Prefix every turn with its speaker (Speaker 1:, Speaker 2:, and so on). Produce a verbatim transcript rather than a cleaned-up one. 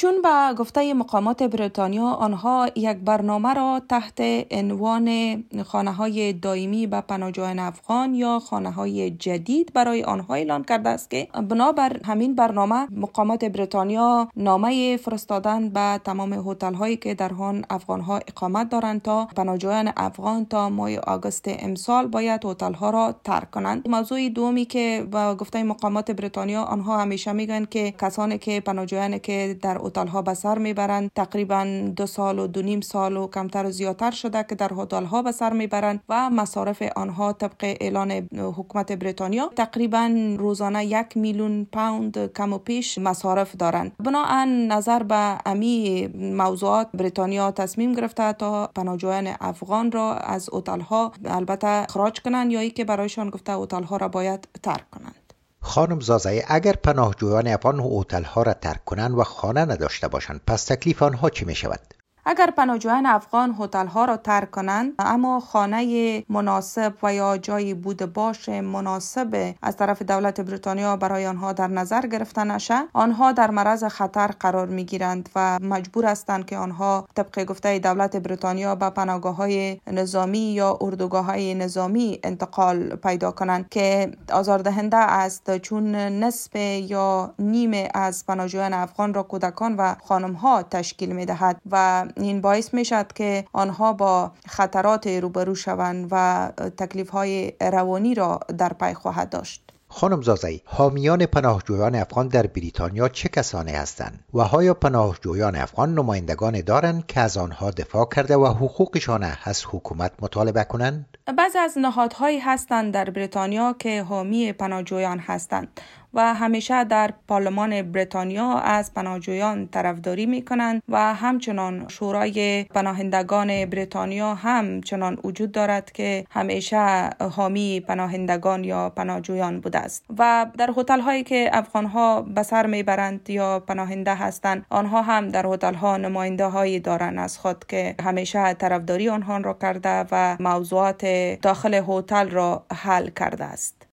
Speaker 1: چون به گفته مقامات بریتانیا آنها یک برنامه را تحت عنوان خانه‌های دائمی به پناهجویان افغان یا خانه‌های جدید برای آنها اعلان کرده است که بنابر همین برنامه مقامات بریتانیا نامه فرستادن به تمام هتل‌هایی که در آن افغان‌ها اقامت دارند تا پناهجویان افغان تا ماه آگوست امسال باید هتل‌ها را ترک کنند. موضوع دومی که با گفته مقامات بریتانیا آنها همیشه میگن که کسانی که پناهجویانی که در هتل‌ها به سر میبرند تقریبا دو سال و دو نیم سال و کمتر و زیادتر شده که در هتل‌ها به سر میبرند و مصارف آنها طبق اعلان حکومت بریتانیا تقریبا روزانه یک میلیون پوند کم و پیش مصارف دارند. بنابراین نظر به امی موضوعات بریتانیا تصمیم گرفته تا پناهجویان افغان را از هتل‌ها البته اخراج کنند یا ای که برایشان گفته هتل‌ها را باید ترک کنند.
Speaker 2: خانم زازایی، اگر پناهجویان افغان هتل‌ها را ترک کنند و خانه نداشته باشند پس تکلیف آنها چی می شود؟
Speaker 1: اگر پناهجویان افغان هتل‌ها را ترک کنند اما خانه مناسب و یا جای بود باش مناسب از طرف دولت بریتانیا برای آنها در نظر گرفته نشه، آنها در معرض خطر قرار می‌گیرند و مجبور هستند که آنها طبق گفته دولت بریتانیا به پناهگاه‌های نظامی یا اردوگاه‌های نظامی انتقال پیدا کنند که آزاردهنده است، چون نصف یا نیم از پناهجویان افغان را کودکان و خانم‌ها تشکیل می‌دهد و این باعث می شود که آنها با خطرات روبرو شوند و تکلیف‌های روانی را در پی خواهد داشت.
Speaker 2: خانم زازایی، حامیان پناهجویان افغان در بریتانیا چه کسانی هستند و آیا پناهجویان افغان نمایندگان دارند که از آنها دفاع کرده و حقوقشان از حکومت مطالبه کنند؟
Speaker 1: بعضی از نهادهایی هستند در بریتانیا که حامی پناهجویان هستند و همیشه در پارلمان بریتانیا از پناهجویان طرفداری می کنند و همچنان شورای پناهندگان بریتانیا همچنان وجود دارد که همیشه حامی پناهندگان یا پناهجویان بوده است و در هتل هایی که افغان ها به سر می برند یا پناهنده هستند آنها هم در هتل ها نماینده هایی دارند از خود که همیشه طرفداری آنها را کرده و موضوعات داخل هتل را حل کرده است.